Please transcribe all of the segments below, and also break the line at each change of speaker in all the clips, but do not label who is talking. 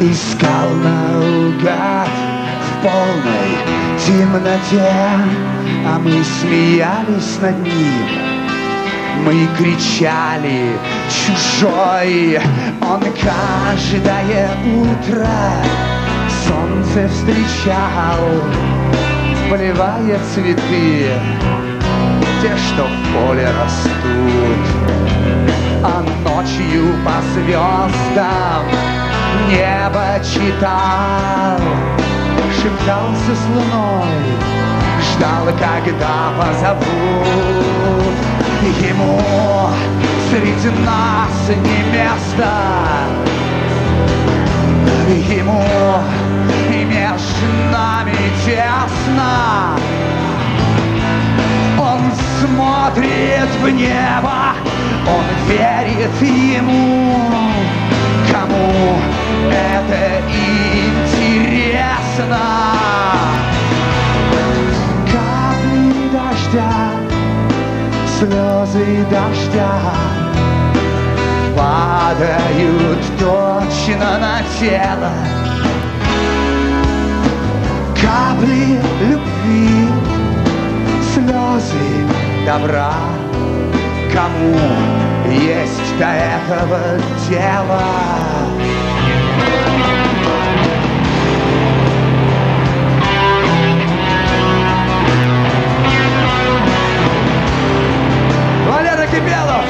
искал наугад в полной темноте, а мы смеялись над ним. Мы кричали: чужой! Он каждое утро солнце встречал, поливая цветы, те, что в поле растут. А ночью по звездам небо читал, шептался с луной, ждал, когда позовут. Ему среди нас не место, ему и между нами тесно. Он смотрит в небо, он верит ему. Кому это интересно? Капли дождя, слезы дождя падают точно на тело. Капли любви, слезы добра. Кому есть до этого дело? Валера Кипелов!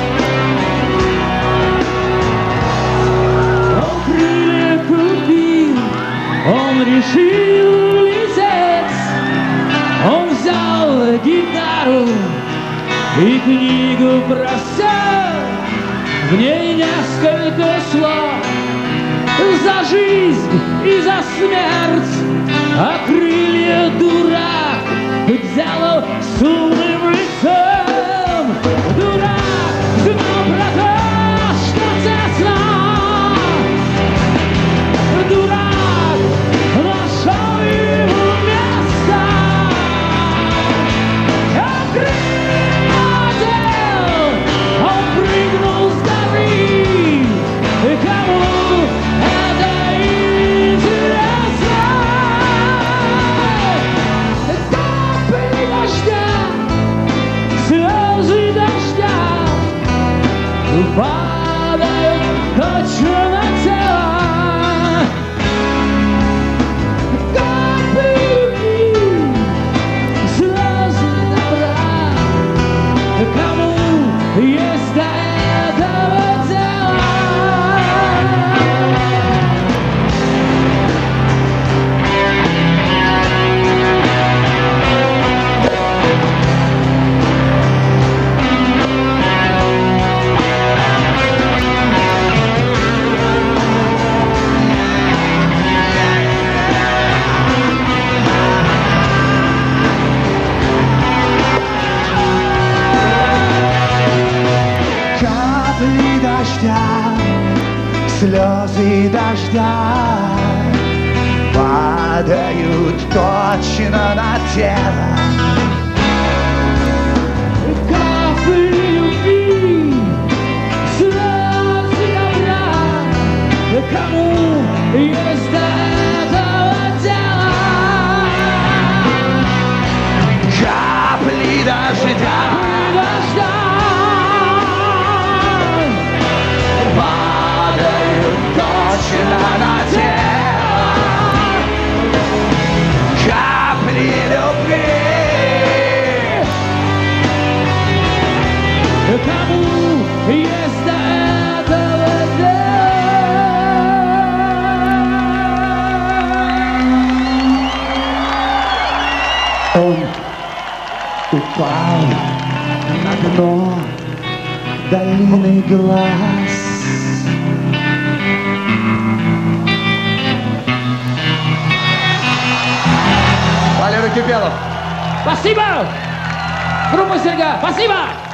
Он крылья купил, он решил лететь. Он взял гитару и книгу просел, в ней несколько слов за жизнь и за смерть. А крылья дурак взял с умным лицом. Дурак знал про то, что тесно. Дурак нашел ему место. А крылья одел, он прыгнул с горы. Кому это интересно? Капли дождя, слезы дождя падают точно на тело. Капли любви, слезы добра. Кому есть до этого дело?
Капли дождя, слезы дождя падают точно на тело.
Капли любви, слезы добра. Кому есть до этого дело?
Капли дождя падают точно на тело. Капли любви.
Кому есть до этого дело?
Он упал на дно долины глаз. Валера Кипелов.
Спасибо! Группа Серга, спасибо!